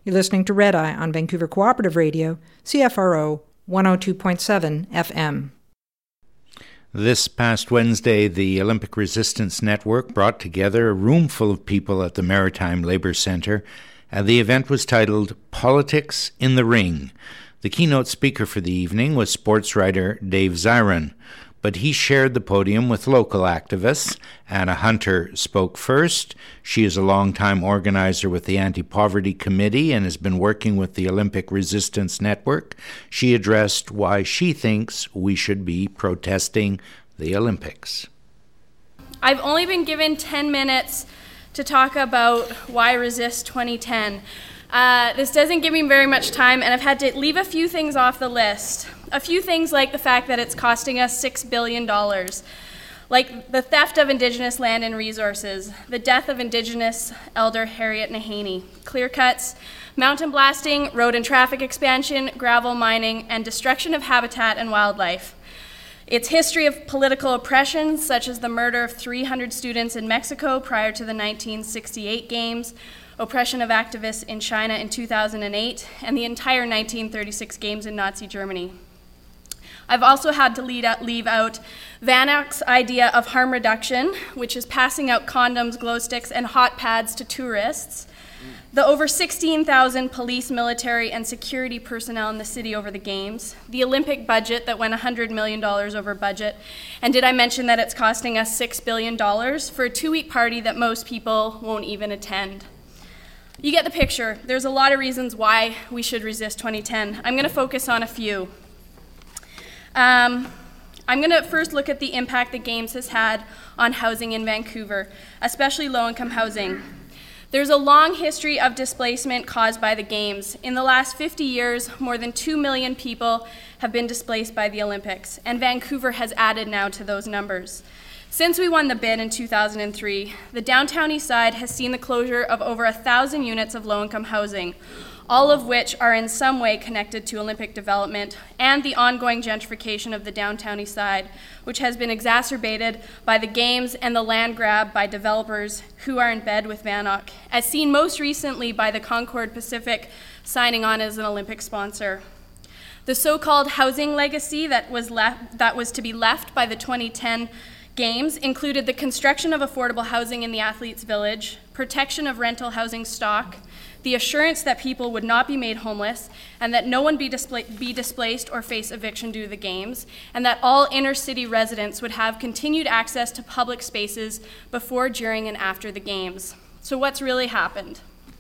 You're listening to Red Eye on Vancouver Cooperative Radio, CFRO 102.7 FM. This past Wednesday, the Olympic Resistance Network brought together a room full of people at the Maritime Labour Centre, and the event was titled Politics in the Ring. The keynote speaker for the evening was sports writer Dave Zirin, but he shared the podium with local activists. Anna Hunter spoke first. She is a longtime organizer with the Anti-Poverty Committee and has been working with the Olympic Resistance Network. She addressed why she thinks we should be protesting the Olympics. I've only been given 10 minutes to talk about why resist 2010. This doesn't give me very much time, and I've had to leave a few things off the list. A few things like the fact that it's costing us $6 billion, like the theft of Indigenous land and resources, the death of Indigenous elder Harriet Nahaney, clear cuts, mountain blasting, road and traffic expansion, gravel mining, and destruction of habitat and wildlife. Its history of political oppression, such as the murder of 300 students in Mexico prior to the 1968 Games, oppression of activists in China in 2008, and the entire 1936 Games in Nazi Germany. I've also had to leave out VANOC's idea of harm reduction, which is passing out condoms, glow sticks, and hot pads to tourists, the over 16,000 police, military, and security personnel in the city over the Games, the Olympic budget that went $100 million over budget, and did I mention that it's costing us $6 billion for a 2-week party that most people won't even attend? You get the picture. There's a lot of reasons why we should resist 2010. I'm going to focus on a few. I'm going to first look at the impact the Games has had on housing in Vancouver, especially low-income housing. There's a long history of displacement caused by the Games. In the last 50 years, more than 2 million people have been displaced by the Olympics, and Vancouver has added now to those numbers. Since we won the bid in 2003, the downtown east side has seen the closure of over 1,000 units of low-income housing, all of which are in some way connected to Olympic development and the ongoing gentrification of the downtown east side, which has been exacerbated by the Games and the land grab by developers who are in bed with VANOC, as seen most recently by the Concord Pacific signing on as an Olympic sponsor. The so-called housing legacy that was to be left by the 2010 Games included the construction of affordable housing in the Athletes' Village, protection of rental housing stock, the assurance that people would not be made homeless, and that no one be displaced or face eviction due to the Games, and that all inner-city residents would have continued access to public spaces before, during, and after the Games. So what's really happened?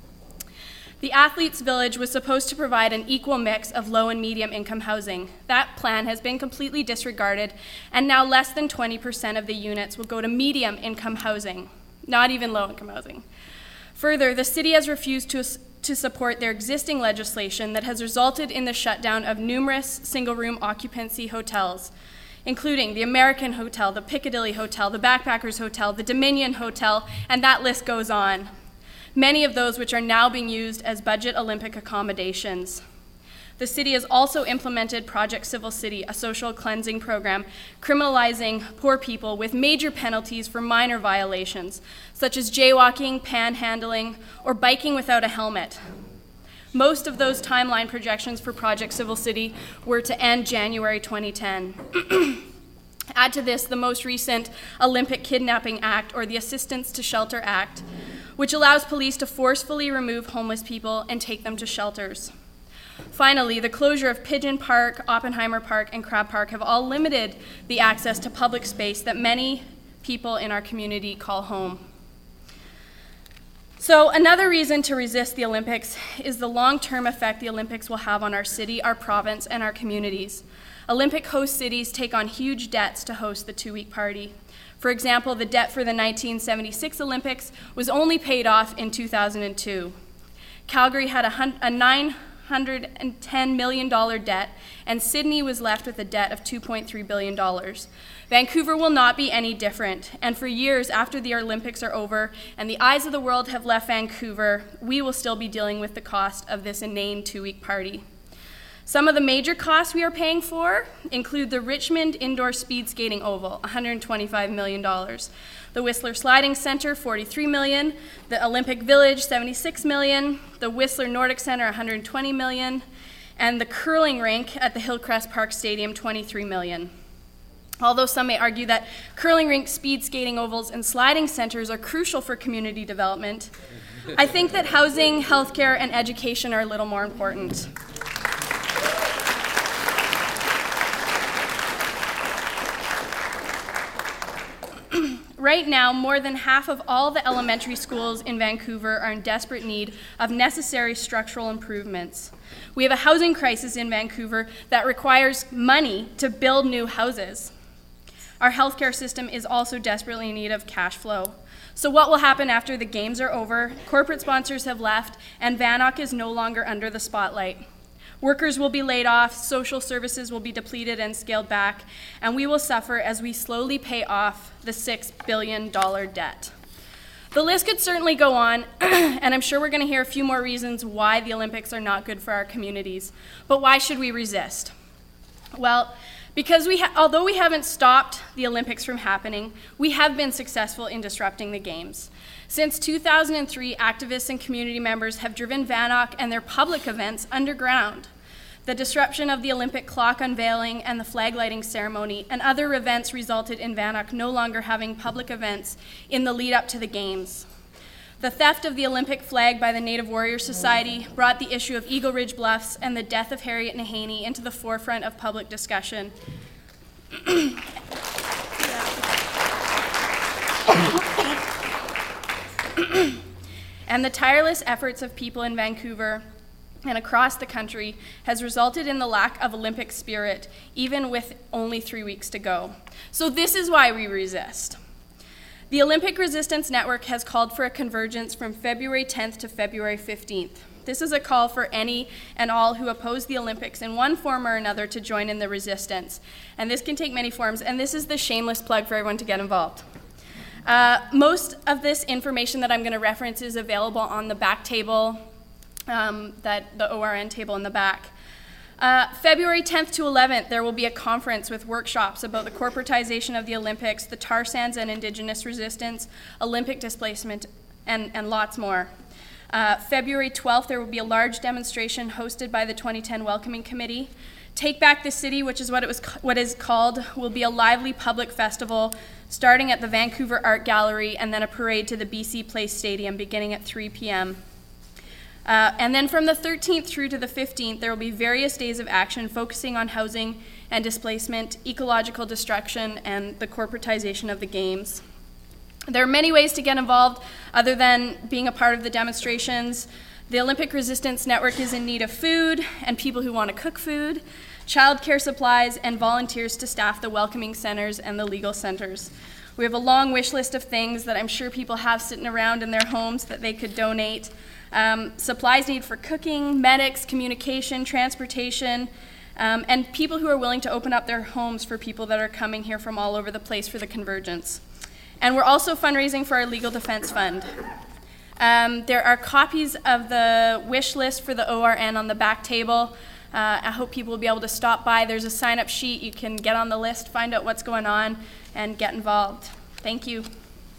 The Athletes' Village was supposed to provide an equal mix of low and medium income housing. That plan has been completely disregarded, and now less than 20% of the units will go to medium income housing, not even low income housing. Further, the city has refused to support their existing legislation that has resulted in the shutdown of numerous single-room occupancy hotels, including the American Hotel, the Piccadilly Hotel, the Backpackers Hotel, the Dominion Hotel, and that list goes on. Many of those which are now being used as budget Olympic accommodations. The city has also implemented Project Civil City, a social cleansing program criminalizing poor people with major penalties for minor violations, such as jaywalking, panhandling, or biking without a helmet. Most of those timeline projections for Project Civil City were to end January 2010. Add to this the most recent Olympic Kidnapping Act, or the Assistance to Shelter Act, which allows police to forcefully remove homeless people and take them to shelters. Finally, the closure of Pigeon Park, Oppenheimer Park, and Crab Park have all limited the access to public space that many people in our community call home. So another reason to resist the Olympics is the long-term effect the Olympics will have on our city, our province, and our communities. Olympic host cities take on huge debts to host the 2-week party. For example, the debt for the 1976 Olympics was only paid off in 2002. Calgary had a $910 million debt, and Sydney was left with a debt of $2.3 billion. Vancouver will not be any different, and for years after the Olympics are over and the eyes of the world have left Vancouver, we will still be dealing with the cost of this inane 2-week party. Some of the major costs we are paying for include the Richmond Indoor Speed Skating Oval, $125 million, The Whistler Sliding Center, $43 million. The Olympic Village, $76 million. The Whistler Nordic Center, $120 million. And the curling rink at the Hillcrest Park Stadium, $23 million. Although some may argue that curling rinks, speed skating ovals, and sliding centers are crucial for community development, I think that housing, healthcare, and education are a little more important. Right now, more than half of all the elementary schools in Vancouver are in desperate need of necessary structural improvements. We have a housing crisis in Vancouver that requires money to build new houses. Our healthcare system is also desperately in need of cash flow. So what will happen after the games are over? Corporate sponsors have left, and VANOC is no longer under the spotlight. Workers will be laid off, social services will be depleted and scaled back, and we will suffer as we slowly pay off the $6 billion debt. The list could certainly go on, and I'm sure we're going to hear a few more reasons why the Olympics are not good for our communities. But why should we resist? Well, because although we haven't stopped the Olympics from happening, we have been successful in disrupting the Games. Since 2003, activists and community members have driven VANOC and their public events underground. The disruption of the Olympic clock unveiling and the flag lighting ceremony and other events resulted in VANOC no longer having public events in the lead up to the Games. The theft of the Olympic flag by the Native Warrior Society brought the issue of Eagle Ridge Bluffs and the death of Harriet Nahaney into the forefront of public discussion. And the tireless efforts of people in Vancouver and across the country has resulted in the lack of Olympic spirit, even with only 3 weeks to go. So this is why we resist. The Olympic Resistance Network has called for a convergence from February 10th to February 15th. This is a call for any and all who oppose the Olympics in one form or another to join in the resistance. And this can take many forms, and this is the shameless plug for everyone to get involved. Most of this information that I'm going to reference is available on the back table, the ORN table in the back. February 10th to 11th, there will be a conference with workshops about the corporatization of the Olympics, the tar sands and Indigenous resistance, Olympic displacement, and lots more. February 12th, there will be a large demonstration hosted by the 2010 Welcoming Committee. Take Back the City, which is what is called, will be a lively public festival starting at the Vancouver Art Gallery and then a parade to the BC Place Stadium beginning at 3 p.m. And then from the 13th through to the 15th, there will be various days of action focusing on housing and displacement, ecological destruction, and the corporatization of the Games. There are many ways to get involved other than being a part of the demonstrations. The Olympic Resistance Network is in need of food and people who want to cook food, childcare supplies, and volunteers to staff the welcoming centers and the legal centers. We have a long wish list of things that I'm sure people have sitting around in their homes that they could donate. Supplies needed for cooking, medics, communication, transportation, and people who are willing to open up their homes for people that are coming here from all over the place for the convergence. And we're also fundraising for our Legal Defense Fund. There are copies of the wish list for the ORN on the back table. I hope people will be able to stop by. There's a sign-up sheet. You can get on the list, find out what's going on, and get involved. Thank you.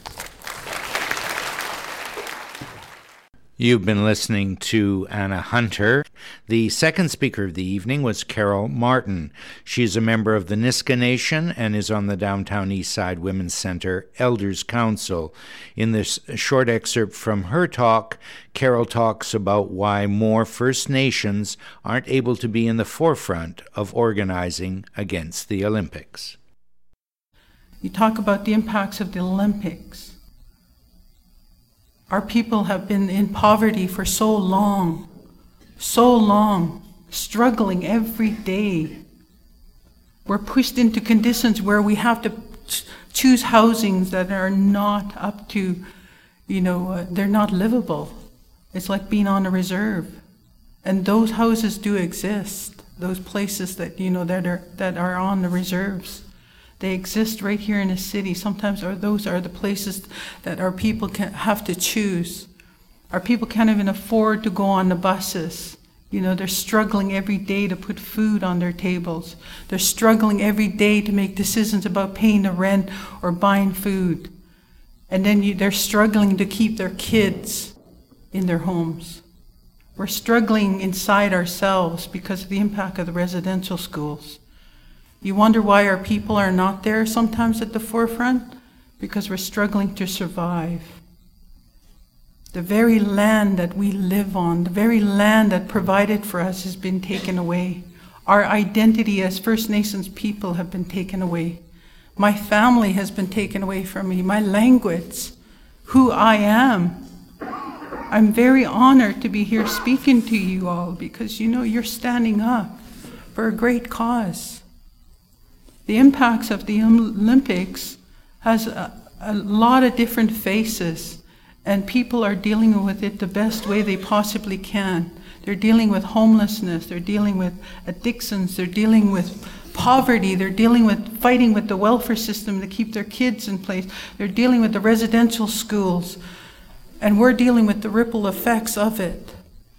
You've been listening to Anna Hunter. The second speaker of the evening was Carol Martin. She's a member of the Nisga'a Nation and is on the Downtown Eastside Women's Centre Elders Council. In this short excerpt from her talk, Carol talks about why more First Nations aren't able to be in the forefront of organizing against the Olympics. You talk about the impacts of the Olympics. Our people have been in poverty for so long, struggling every day. We're pushed into conditions where we have to choose housings that are not up to, they're not livable. It's like being on a reserve. And those houses do exist, those places that, that are on the reserves. They exist right here in the city. Sometimes those are the places that our people have to choose. Our people can't even afford to go on the buses. They're struggling every day to put food on their tables. They're struggling every day to make decisions about paying the rent or buying food. And then they're struggling to keep their kids in their homes. We're struggling inside ourselves because of the impact of the residential schools. You wonder why our people are not there sometimes at the forefront? Because we're struggling to survive. The very land that we live on, the very land that provided for us has been taken away. Our identity as First Nations people have been taken away. My family has been taken away from me, my language, who I am. I'm very honored to be here speaking to you all because, you're standing up for a great cause. The impacts of the Olympics has a lot of different faces, and people are dealing with it the best way they possibly can. They're dealing with homelessness, they're dealing with addictions, they're dealing with poverty, they're dealing with fighting with the welfare system to keep their kids in place, they're dealing with the residential schools. And we're dealing with the ripple effects of it.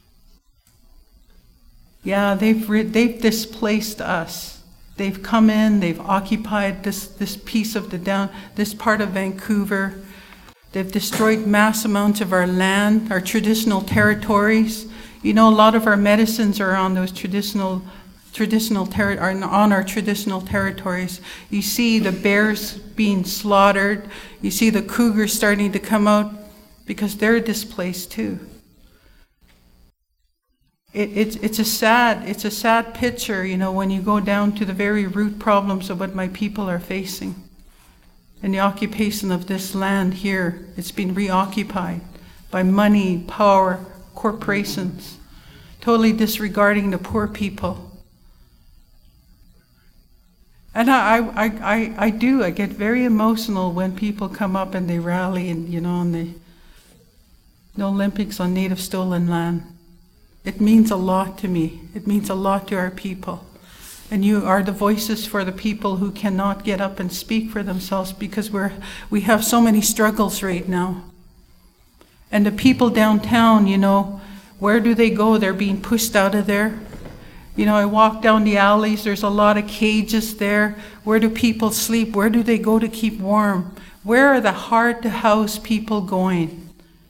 Yeah, they've displaced us. They've come in, they've occupied this piece of this part of Vancouver. They've destroyed mass amounts of our land, our traditional territories. A lot of our medicines are on those on our traditional territories. You see the bears being slaughtered. You see the cougars starting to come out, because they're displaced too. It's a sad picture, when you go down to the very root problems of what my people are facing. And the occupation of this land here, it's been reoccupied by money, power, corporations, totally disregarding the poor people. And I get very emotional when people come up and they rally and, and the Olympics on native stolen land. It means a lot to me. It means a lot to our people. And you are the voices for the people who cannot get up and speak for themselves because we have so many struggles right now. And the people downtown, where do they go? They're being pushed out of there. I walk down the alleys, there's a lot of cages there. Where do people sleep? Where do they go to keep warm? Where are the hard-to-house people going?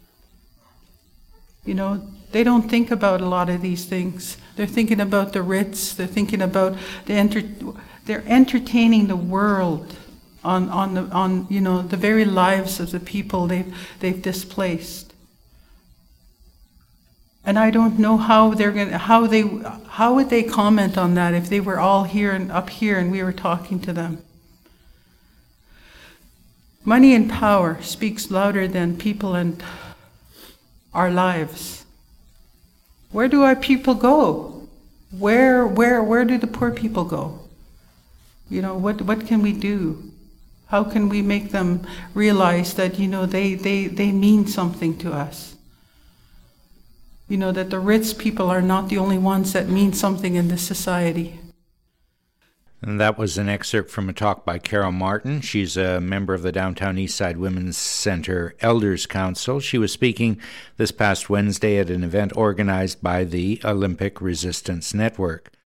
They don't think about a lot of these things. They're thinking about the Ritz. They're thinking about they're entertaining the world on the very lives of the people they've displaced. And I don't know how would they comment on that if they were all here and up here and we were talking to them. Money and power speaks louder than people and our lives. Where do our people go? Where do the poor people go? What can we do? How can we make them realize that, they mean something to us? That the Ritz people are not the only ones that mean something in this society. And that was an excerpt from a talk by Carol Martin. She's a member of the Downtown Eastside Women's Centre Elders Council. She was speaking this past Wednesday at an event organized by the Olympic Resistance Network.